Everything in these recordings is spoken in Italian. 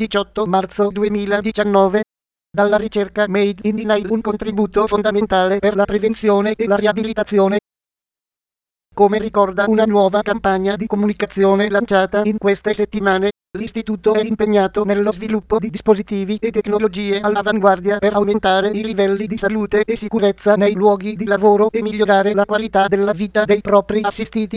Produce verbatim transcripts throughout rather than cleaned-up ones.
diciotto marzo duemiladiciannove. Dalla ricerca Made in Inail, un contributo fondamentale per la prevenzione e la riabilitazione. Come ricorda una nuova campagna di comunicazione lanciata in queste settimane, l'istituto è impegnato nello sviluppo di dispositivi e tecnologie all'avanguardia per aumentare i livelli di salute e sicurezza nei luoghi di lavoro e migliorare la qualità della vita dei propri assistiti.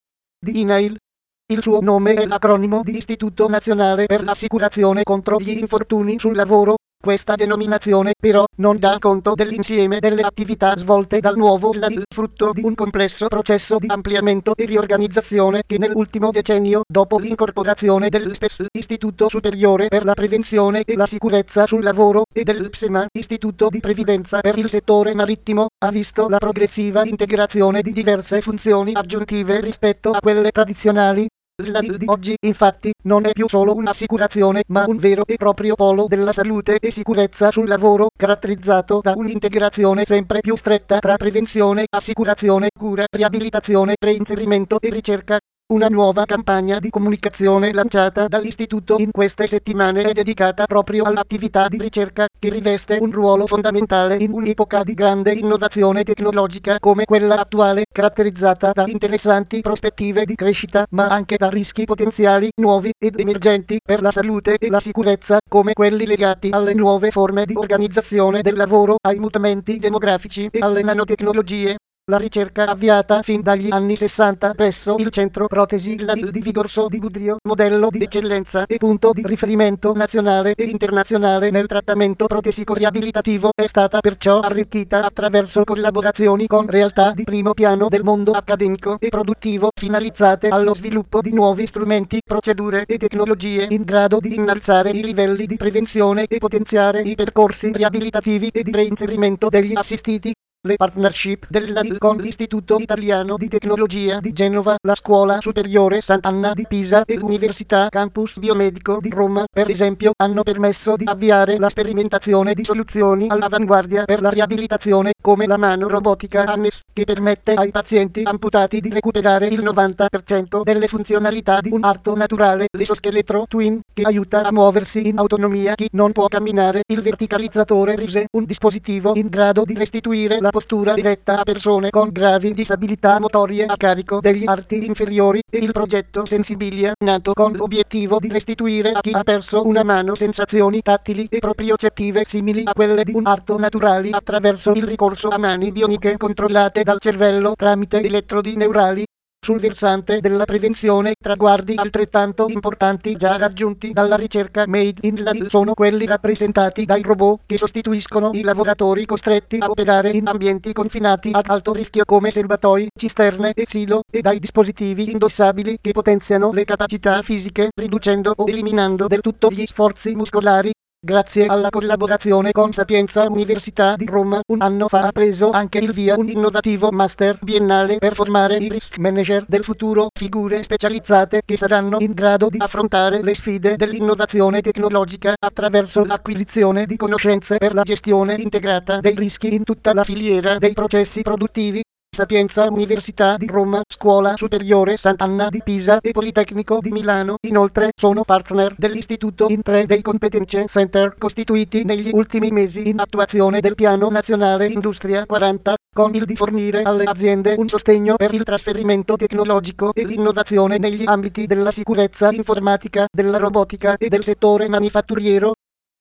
Di Inail. Il suo nome è l'acronimo di Istituto Nazionale per l'Assicurazione contro gli Infortuni sul Lavoro. Questa denominazione, però, non dà conto dell'insieme delle attività svolte dal nuovo I L A I, frutto di un complesso processo di ampliamento e riorganizzazione che nell'ultimo decennio, dopo l'incorporazione dell'I S P E S, Istituto Superiore per la Prevenzione e la Sicurezza sul Lavoro, e dell'I P S E M A, Istituto di Previdenza per il Settore Marittimo, ha visto la progressiva integrazione di diverse funzioni aggiuntive rispetto a quelle tradizionali. L'I L A I di oggi, infatti, non è più solo un'assicurazione, ma un vero e proprio polo della salute e sicurezza sul lavoro, caratterizzato da un'integrazione sempre più stretta tra prevenzione, assicurazione, cura, riabilitazione, reinserimento e ricerca. Una nuova campagna di comunicazione lanciata dall'istituto in queste settimane è dedicata proprio all'attività di ricerca, che riveste un ruolo fondamentale in un'epoca di grande innovazione tecnologica come quella attuale, caratterizzata da interessanti prospettive di crescita, ma anche da rischi potenziali nuovi ed emergenti per la salute e la sicurezza, come quelli legati alle nuove forme di organizzazione del lavoro, ai mutamenti demografici e alle nanotecnologie. La ricerca avviata fin dagli anni sessanta presso il Centro Protesi I L A I di Vigorso di Budrio, modello di eccellenza e punto di riferimento nazionale e internazionale nel trattamento protesico-riabilitativo, è stata perciò arricchita attraverso collaborazioni con realtà di primo piano del mondo accademico e produttivo, finalizzate allo sviluppo di nuovi strumenti, procedure e tecnologie in grado di innalzare i livelli di prevenzione e potenziare i percorsi riabilitativi e di reinserimento degli assistiti. Le partnership dell'I L A I con l'Istituto Italiano di Tecnologia di Genova, la Scuola Superiore Sant'Anna di Pisa e l'Università Campus Biomedico di Roma, per esempio, hanno permesso di avviare la sperimentazione di soluzioni all'avanguardia per la riabilitazione, come la mano robotica Hannes, che permette ai pazienti amputati di recuperare il novanta per cento delle funzionalità di un arto naturale, l'esoscheletro Twin, che aiuta a muoversi in autonomia chi non può camminare, il verticalizzatore Rise, un dispositivo in grado di restituire la postura diretta a persone con gravi disabilità motorie a carico degli arti inferiori, e il progetto Sensibilia, nato con l'obiettivo di restituire a chi ha perso una mano sensazioni tattili e propriocettive simili a quelle di un arto naturali attraverso il ricorso a mani bioniche controllate dal cervello tramite elettrodi neurali. Sul versante della prevenzione, traguardi altrettanto importanti già raggiunti dalla ricerca Made in I L A I sono quelli rappresentati dai robot che sostituiscono i lavoratori costretti a operare in ambienti confinati ad alto rischio come serbatoi, cisterne e silo, e dai dispositivi indossabili che potenziano le capacità fisiche, riducendo o eliminando del tutto gli sforzi muscolari. Grazie alla collaborazione con Sapienza Università di Roma, un anno fa ha preso anche il via un innovativo master biennale per formare i risk manager del futuro, figure specializzate che saranno in grado di affrontare le sfide dell'innovazione tecnologica attraverso l'acquisizione di conoscenze per la gestione integrata dei rischi in tutta la filiera dei processi produttivi. Sapienza Università di Roma, Scuola Superiore Sant'Anna di Pisa e Politecnico di Milano, inoltre, sono partner dell'istituto in tre dei Competenze Center costituiti negli ultimi mesi in attuazione del Piano Nazionale Industria quaranta, con il di fornire alle aziende un sostegno per il trasferimento tecnologico e l'innovazione negli ambiti della sicurezza informatica, della robotica e del settore manifatturiero.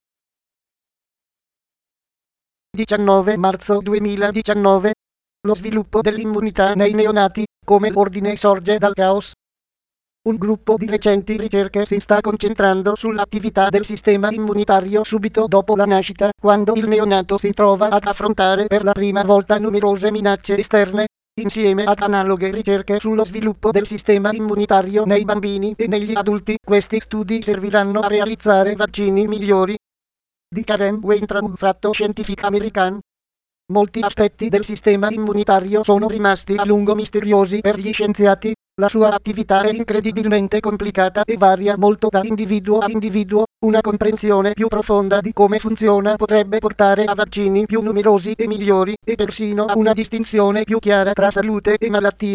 diciannove marzo duemiladiciannove. Lo sviluppo dell'immunità nei neonati, come l'ordine sorge dal caos. Un gruppo di recenti ricerche si sta concentrando sull'attività del sistema immunitario subito dopo la nascita, quando il neonato si trova ad affrontare per la prima volta numerose minacce esterne, insieme ad analoghe ricerche sullo sviluppo del sistema immunitario nei bambini e negli adulti. Questi studi serviranno a realizzare vaccini migliori. Di Karen Weintraub, Fatto Scientific American. Molti aspetti del sistema immunitario sono rimasti a lungo misteriosi per gli scienziati. La sua attività è incredibilmente complicata e varia molto da individuo a individuo. Una comprensione più profonda di come funziona potrebbe portare a vaccini più numerosi e migliori, e persino a una distinzione più chiara tra salute e malattia.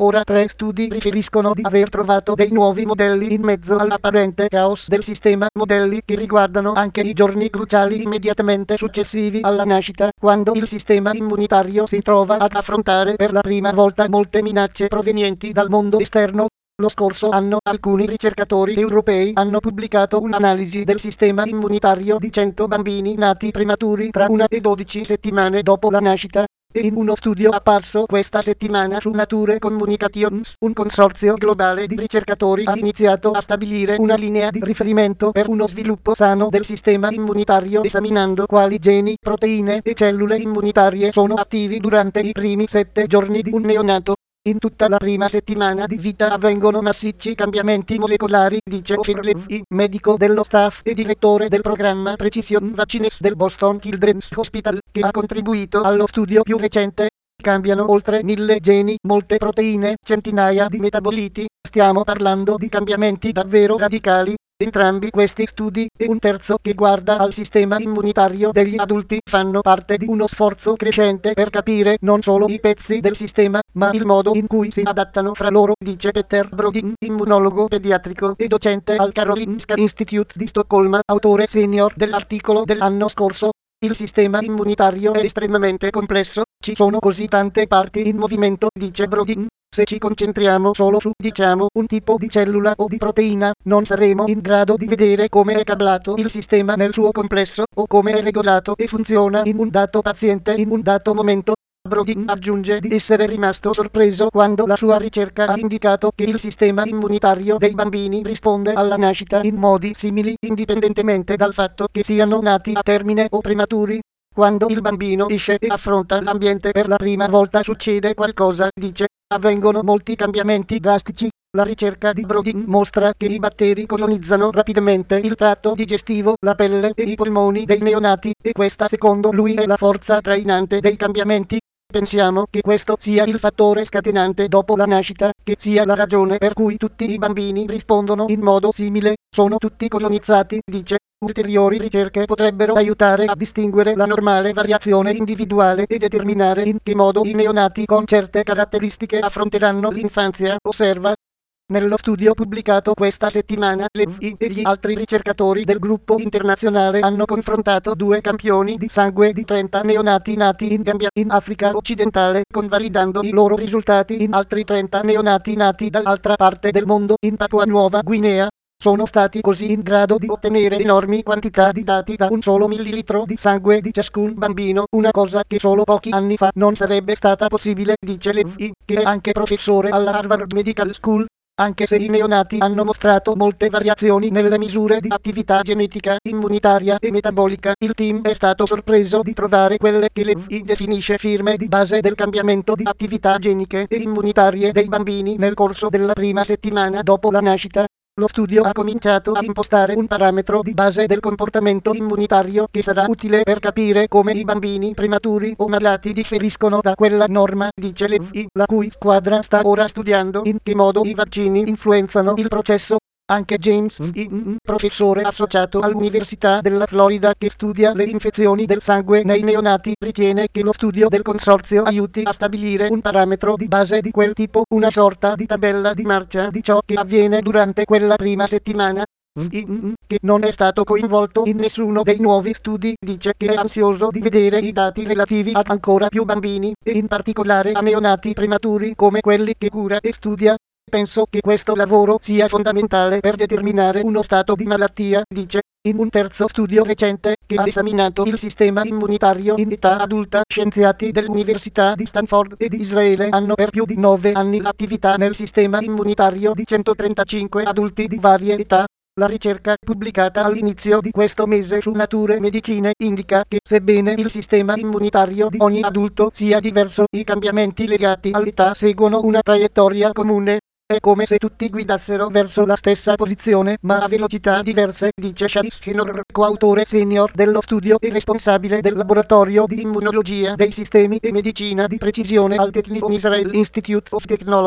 Ora tre studi riferiscono di aver trovato dei nuovi modelli in mezzo all'apparente caos del sistema, modelli che riguardano anche i giorni cruciali immediatamente successivi alla nascita, quando il sistema immunitario si trova ad affrontare per la prima volta molte minacce provenienti dal mondo esterno. Lo scorso anno alcuni ricercatori europei hanno pubblicato un'analisi del sistema immunitario di cento bambini nati prematuri tra una e dodici settimane dopo la nascita. E in uno studio apparso questa settimana su Nature Communications, un consorzio globale di ricercatori ha iniziato a stabilire una linea di riferimento per uno sviluppo sano del sistema immunitario, esaminando quali geni, proteine e cellule immunitarie sono attivi durante i primi sette giorni di un neonato. In tutta la prima settimana di vita avvengono massicci cambiamenti molecolari, dice O'Fearley, medico dello staff e direttore del programma Precision Vaccines del Boston Children's Hospital, che ha contribuito allo studio più recente. Cambiano oltre mille geni, molte proteine, centinaia di metaboliti. Stiamo parlando di cambiamenti davvero radicali. Entrambi questi studi, e un terzo che guarda al sistema immunitario degli adulti, fanno parte di uno sforzo crescente per capire non solo i pezzi del sistema, ma il modo in cui si adattano fra loro, dice Peter Brodin, immunologo pediatrico e docente al Karolinska Institute di Stoccolma, autore senior dell'articolo dell'anno scorso. Il sistema immunitario è estremamente complesso, ci sono così tante parti in movimento, dice Brodin. Se ci concentriamo solo su, diciamo, un tipo di cellula o di proteina, non saremo in grado di vedere come è cablato il sistema nel suo complesso, o come è regolato e funziona in un dato paziente in un dato momento. Brodin aggiunge di essere rimasto sorpreso quando la sua ricerca ha indicato che il sistema immunitario dei bambini risponde alla nascita in modi simili, indipendentemente dal fatto che siano nati a termine o prematuri. Quando il bambino esce e affronta l'ambiente per la prima volta succede qualcosa, dice. Avvengono molti cambiamenti drastici. La ricerca di Brodin mostra che i batteri colonizzano rapidamente il tratto digestivo, la pelle e i polmoni dei neonati, e questa secondo lui è la forza trainante dei cambiamenti. Pensiamo che questo sia il fattore scatenante dopo la nascita, che sia la ragione per cui tutti i bambini rispondono in modo simile, sono tutti colonizzati, dice. Ulteriori ricerche potrebbero aiutare a distinguere la normale variazione individuale e determinare in che modo i neonati con certe caratteristiche affronteranno l'infanzia, osserva. Nello studio pubblicato questa settimana, Levi e gli altri ricercatori del gruppo internazionale hanno confrontato due campioni di sangue di trenta neonati nati in Gambia, in Africa occidentale, convalidando i loro risultati in altri trenta neonati nati dall'altra parte del mondo, in Papua Nuova Guinea. Sono stati così in grado di ottenere enormi quantità di dati da un solo millilitro di sangue di ciascun bambino, una cosa che solo pochi anni fa non sarebbe stata possibile, dice Levi, che è anche professore alla Harvard Medical School. Anche se i neonati hanno mostrato molte variazioni nelle misure di attività genetica, immunitaria e metabolica, il team è stato sorpreso di trovare quelle che Levi definisce firme di base del cambiamento di attività geniche e immunitarie dei bambini nel corso della prima settimana dopo la nascita. Lo studio ha cominciato a impostare un parametro di base del comportamento immunitario che sarà utile per capire come i bambini prematuri o malati differiscono da quella norma, dice Levi, la cui squadra sta ora studiando in che modo i vaccini influenzano il processo. Anche James V., professore associato all'Università della Florida che studia le infezioni del sangue nei neonati, ritiene che lo studio del consorzio aiuti a stabilire un parametro di base di quel tipo, una sorta di tabella di marcia di ciò che avviene durante quella prima settimana. V., che non è stato coinvolto in nessuno dei nuovi studi, dice che è ansioso di vedere i dati relativi ad ancora più bambini, e in particolare a neonati prematuri come quelli che cura e studia. Penso che questo lavoro sia fondamentale per determinare uno stato di malattia, dice. In un terzo studio recente, che ha esaminato il sistema immunitario in età adulta, scienziati dell'Università di Stanford e di Israele hanno per più di nove anni l'attività nel sistema immunitario di centotrentacinque adulti di varie età. La ricerca, pubblicata all'inizio di questo mese su Nature Medicine, indica che, sebbene il sistema immunitario di ogni adulto sia diverso, i cambiamenti legati all'età seguono una traiettoria comune. È come se tutti guidassero verso la stessa posizione, ma a velocità diverse, dice Chase Henor, coautore senior dello studio e responsabile del laboratorio di immunologia dei sistemi e medicina di precisione al Technion Israel Institute of Technology.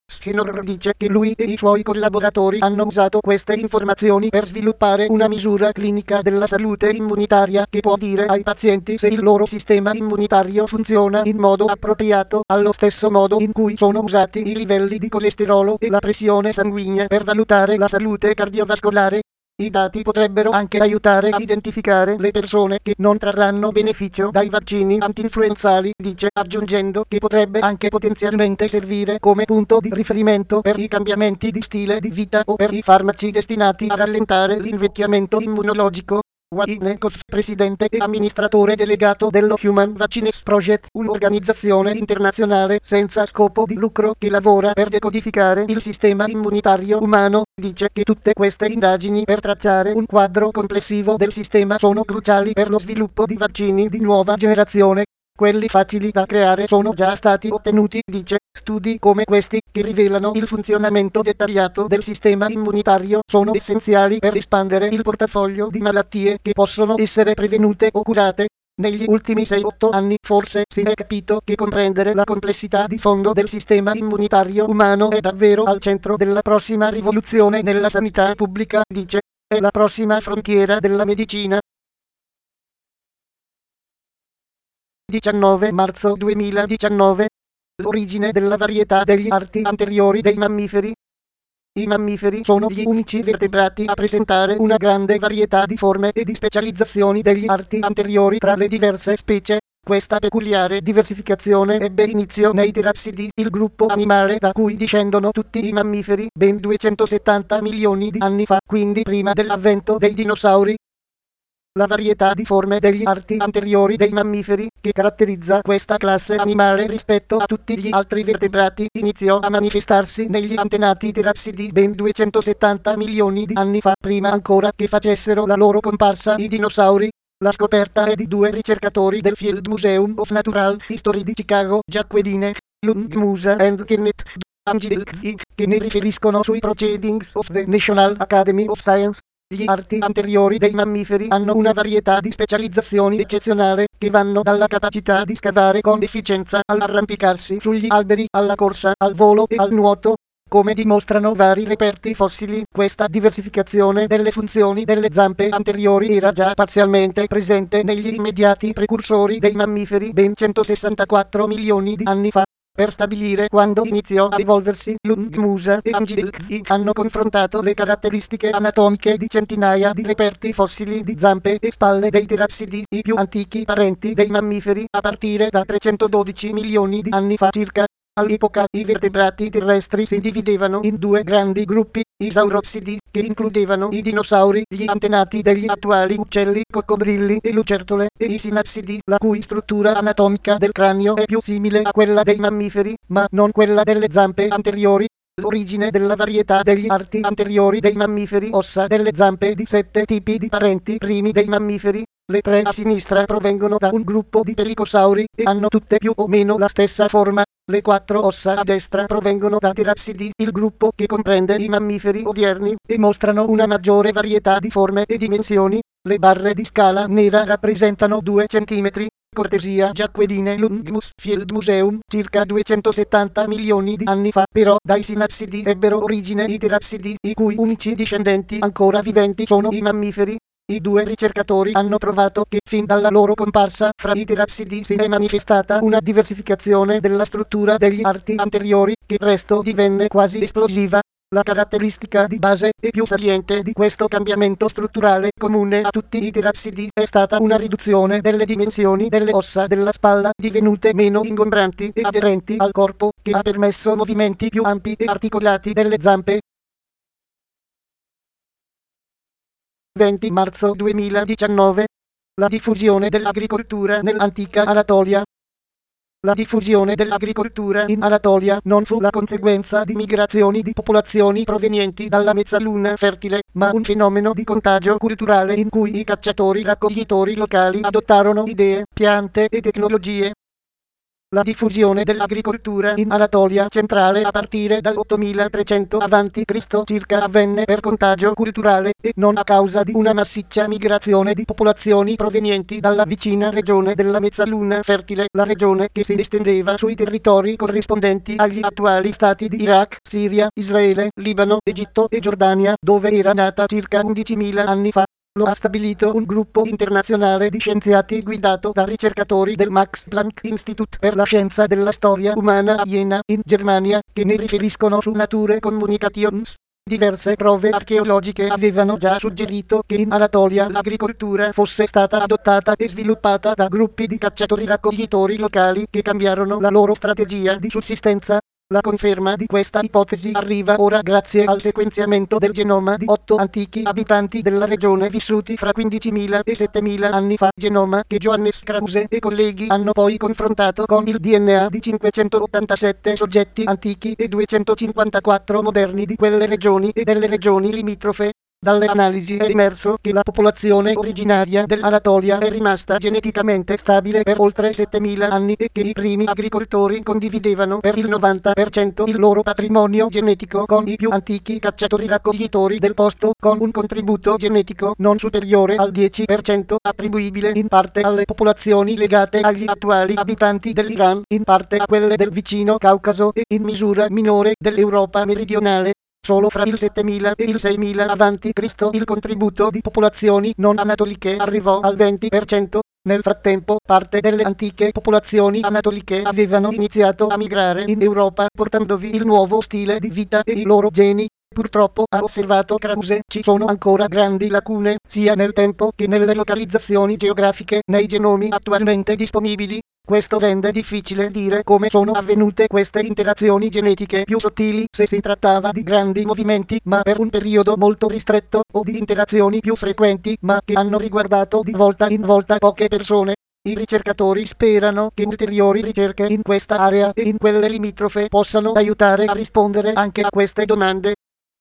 Skinner dice che lui e i suoi collaboratori hanno usato queste informazioni per sviluppare una misura clinica della salute immunitaria che può dire ai pazienti se il loro sistema immunitario funziona in modo appropriato, allo stesso modo in cui sono usati i livelli di colesterolo e la pressione sanguigna per valutare la salute cardiovascolare. I dati potrebbero anche aiutare a identificare le persone che non trarranno beneficio dai vaccini antinfluenzali, dice, aggiungendo che potrebbe anche potenzialmente servire come punto di riferimento per i cambiamenti di stile di vita o per i farmaci destinati a rallentare l'invecchiamento immunologico. Winnicott, presidente e amministratore delegato dello Human Vaccines Project, un'organizzazione internazionale senza scopo di lucro che lavora per decodificare il sistema immunitario umano, dice che tutte queste indagini per tracciare un quadro complessivo del sistema sono cruciali per lo sviluppo di vaccini di nuova generazione. Quelli facili da creare sono già stati ottenuti, dice. Studi come questi, che rivelano il funzionamento dettagliato del sistema immunitario, sono essenziali per espandere il portafoglio di malattie che possono essere prevenute o curate. Negli ultimi sei otto anni forse si è capito che comprendere la complessità di fondo del sistema immunitario umano è davvero al centro della prossima rivoluzione nella sanità pubblica, dice. È la prossima frontiera della medicina. diciannove marzo duemiladiciannove. L'origine della varietà degli arti anteriori dei mammiferi. I mammiferi sono gli unici vertebrati a presentare una grande varietà di forme e di specializzazioni degli arti anteriori tra le diverse specie. Questa peculiare diversificazione ebbe inizio nei terapsidi, il gruppo animale da cui discendono tutti i mammiferi, ben duecentosettanta milioni di anni fa, quindi prima dell'avvento dei dinosauri. La varietà di forme degli arti anteriori dei mammiferi, che caratterizza questa classe animale rispetto a tutti gli altri vertebrati, iniziò a manifestarsi negli antenati terapsidi ben duecentosettanta milioni di anni fa, prima ancora che facessero la loro comparsa i dinosauri. La scoperta è di due ricercatori del Field Museum of Natural History di Chicago, Jacqueline Lundgmusa and Kenneth Angelzig, che ne riferiscono sui Proceedings of the National Academy of Science. Gli arti anteriori dei mammiferi hanno una varietà di specializzazioni eccezionale, che vanno dalla capacità di scavare con efficienza all'arrampicarsi sugli alberi, alla corsa, al volo e al nuoto. Come dimostrano vari reperti fossili, questa diversificazione delle funzioni delle zampe anteriori era già parzialmente presente negli immediati precursori dei mammiferi ben centosessantaquattro milioni di anni fa. Per stabilire quando iniziò a evolversi, Lundgmusa e Angelzig hanno confrontato le caratteristiche anatomiche di centinaia di reperti fossili di zampe e spalle dei terapsidi, i più antichi parenti dei mammiferi, a partire da trecentododici milioni di anni fa circa. All'epoca i vertebrati terrestri si dividevano in due grandi gruppi, i sauropsidi, che includevano i dinosauri, gli antenati degli attuali uccelli, coccodrilli e lucertole, e i sinapsidi, la cui struttura anatomica del cranio è più simile a quella dei mammiferi, ma non quella delle zampe anteriori. L'origine della varietà degli arti anteriori dei mammiferi, ossa delle zampe di sette tipi di parenti primi dei mammiferi. Le tre a sinistra provengono da un gruppo di pelicosauri e hanno tutte più o meno la stessa forma. Le quattro ossa a destra provengono da terapsidi, il gruppo che comprende i mammiferi odierni, e mostrano una maggiore varietà di forme e dimensioni. Le barre di scala nera rappresentano due centimetri. Cortesia Jacqueline Lundgmus Field Museum, circa duecentosettanta milioni di anni fa, però dai sinapsidi ebbero origine i terapsidi, i cui unici discendenti ancora viventi sono i mammiferi. I due ricercatori hanno trovato che fin dalla loro comparsa fra i terapsidi si è manifestata una diversificazione della struttura degli arti anteriori, che presto divenne quasi esplosiva. La caratteristica di base e più saliente di questo cambiamento strutturale comune a tutti i terapsidi è stata una riduzione delle dimensioni delle ossa della spalla, divenute meno ingombranti e aderenti al corpo, che ha permesso movimenti più ampi e articolati delle zampe. venti marzo duemiladiciannove. La diffusione dell'agricoltura nell'antica Anatolia. La diffusione dell'agricoltura in Anatolia non fu la conseguenza di migrazioni di popolazioni provenienti dalla mezzaluna fertile, ma un fenomeno di contagio culturale in cui i cacciatori-raccoglitori locali adottarono idee, piante e tecnologie. La diffusione dell'agricoltura in Anatolia centrale a partire dal ottomilatrecento avanti Cristo circa avvenne per contagio culturale e non a causa di una massiccia migrazione di popolazioni provenienti dalla vicina regione della Mezzaluna Fertile, la regione che si estendeva sui territori corrispondenti agli attuali stati di Iraq, Siria, Israele, Libano, Egitto e Giordania, dove era nata circa undicimila anni fa. Lo ha stabilito un gruppo internazionale di scienziati guidato da ricercatori del Max Planck Institute per la scienza della storia umana a Jena, in Germania, che ne riferiscono su Nature Communications. Diverse prove archeologiche avevano già suggerito che in Anatolia l'agricoltura fosse stata adottata e sviluppata da gruppi di cacciatori-raccoglitori locali che cambiarono la loro strategia di sussistenza. La conferma di questa ipotesi arriva ora grazie al sequenziamento del genoma di otto antichi abitanti della regione vissuti fra quindicimila e settemila anni fa, genoma che Johannes Krause e colleghi hanno poi confrontato con il D N A di cinquecentottantasette soggetti antichi e duecentocinquantaquattro moderni di quelle regioni e delle regioni limitrofe. Dalle analisi è emerso che la popolazione originaria dell'Anatolia è rimasta geneticamente stabile per oltre settemila anni e che i primi agricoltori condividevano per il novanta per cento il loro patrimonio genetico con i più antichi cacciatori-raccoglitori del posto, con un contributo genetico non superiore al dieci per cento attribuibile in parte alle popolazioni legate agli attuali abitanti dell'Iran, in parte a quelle del vicino Caucaso e in misura minore dell'Europa meridionale. Solo fra il settemila e il seimila avanti Cristo il contributo di popolazioni non anatoliche arrivò al venti per cento. Nel frattempo, parte delle antiche popolazioni anatoliche avevano iniziato a migrare in Europa portandovi il nuovo stile di vita e i loro geni. Purtroppo, ha osservato Krause, ci sono ancora grandi lacune, sia nel tempo che nelle localizzazioni geografiche, nei genomi attualmente disponibili. Questo rende difficile dire come sono avvenute queste interazioni genetiche più sottili se si trattava di grandi movimenti ma per un periodo molto ristretto o di interazioni più frequenti ma che hanno riguardato di volta in volta poche persone. I ricercatori sperano che ulteriori ricerche in questa area e in quelle limitrofe possano aiutare a rispondere anche a queste domande.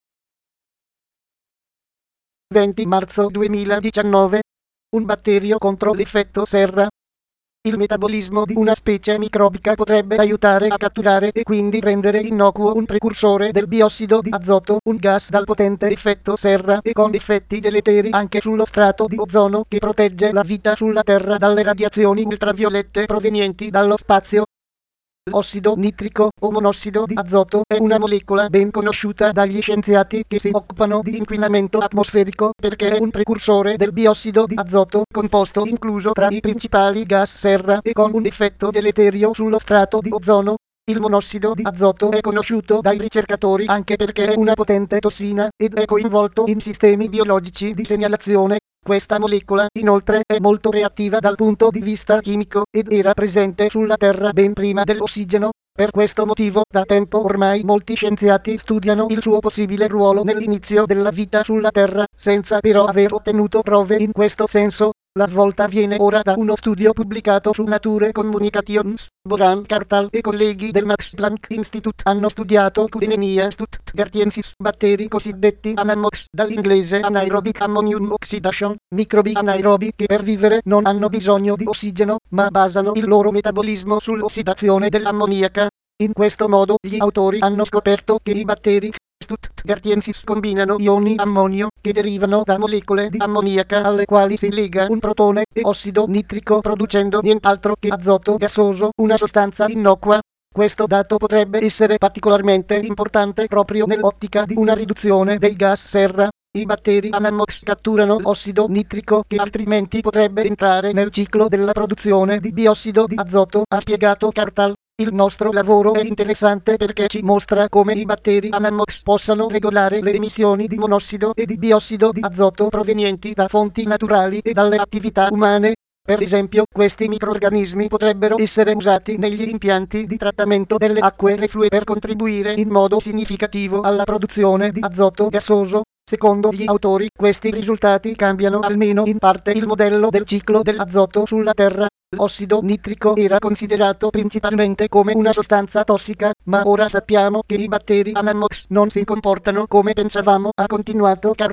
venti marzo duemiladiciannove. Un batterio contro l'effetto serra. Il metabolismo di una specie microbica potrebbe aiutare a catturare e quindi rendere innocuo un precursore del biossido di azoto, un gas dal potente effetto serra e con effetti deleteri anche sullo strato di ozono che protegge la vita sulla Terra dalle radiazioni ultraviolette provenienti dallo spazio. L'ossido nitrico o monossido di azoto è una molecola ben conosciuta dagli scienziati che si occupano di inquinamento atmosferico perché è un precursore del biossido di azoto, composto incluso tra i principali gas serra e con un effetto deleterio sullo strato di ozono. Il monossido di azoto è conosciuto dai ricercatori anche perché è una potente tossina ed è coinvolto in sistemi biologici di segnalazione. Questa molecola, inoltre, è molto reattiva dal punto di vista chimico ed era presente sulla Terra ben prima dell'ossigeno. Per questo motivo, da tempo ormai molti scienziati studiano il suo possibile ruolo nell'inizio della vita sulla Terra, senza però aver ottenuto prove in questo senso. La svolta viene ora da uno studio pubblicato su Nature Communications. Boran Kartal e colleghi del Max Planck Institute hanno studiato Culinemia stuttgartiensis, batteri cosiddetti anamox, dall'inglese anaerobic ammonium oxidation, microbi anaerobi che per vivere non hanno bisogno di ossigeno, ma basano il loro metabolismo sull'ossidazione dell'ammoniaca. In questo modo gli autori hanno scoperto che i batteri stuttgartiensis combinano ioni ammonio che derivano da molecole di ammoniaca alle quali si lega un protone e ossido nitrico producendo nient'altro che azoto gassoso, una sostanza innocua. Questo dato potrebbe essere particolarmente importante proprio nell'ottica di una riduzione dei gas serra. I batteri anamox catturano ossido nitrico che altrimenti potrebbe entrare nel ciclo della produzione di biossido di azoto, ha spiegato Kartal. Il nostro lavoro è interessante perché ci mostra come i batteri anamox possano regolare le emissioni di monossido e di biossido di azoto provenienti da fonti naturali e dalle attività umane. Per esempio, questi microrganismi potrebbero essere usati negli impianti di trattamento delle acque reflue per contribuire in modo significativo alla produzione di azoto gassoso. Secondo gli autori, questi risultati cambiano almeno in parte il modello del ciclo dell'azoto sulla Terra. L'ossido nitrico era considerato principalmente come una sostanza tossica, ma ora sappiamo che i batteri anamox non si comportano come pensavamo, ha continuato Kartal.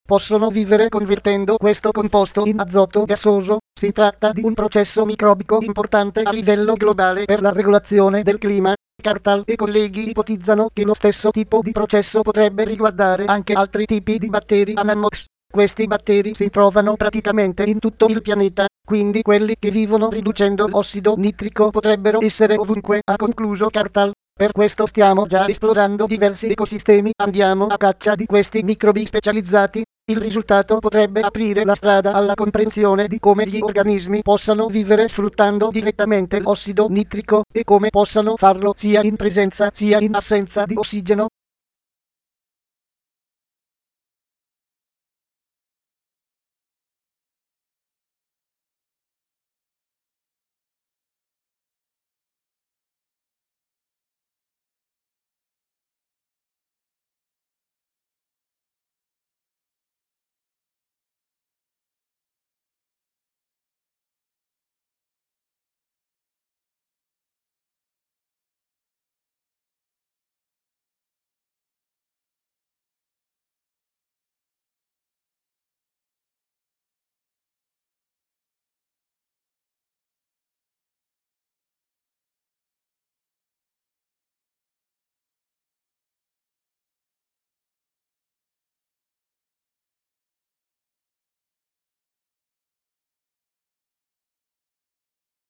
possono vivere convertendo questo composto in azoto gassoso. Si tratta di un processo microbico importante a livello globale per la regolazione del clima. Cartal e colleghi ipotizzano che lo stesso tipo di processo potrebbe riguardare anche altri tipi di batteri Anammox. Questi batteri si trovano praticamente in tutto il pianeta, quindi quelli che vivono riducendo l'ossido nitrico potrebbero essere ovunque, ha concluso Cartal. Per questo stiamo già esplorando diversi ecosistemi, andiamo a caccia di questi microbi specializzati. Il risultato potrebbe aprire la strada alla comprensione di come gli organismi possano vivere sfruttando direttamente l'ossido nitrico e come possano farlo sia in presenza sia in assenza di ossigeno.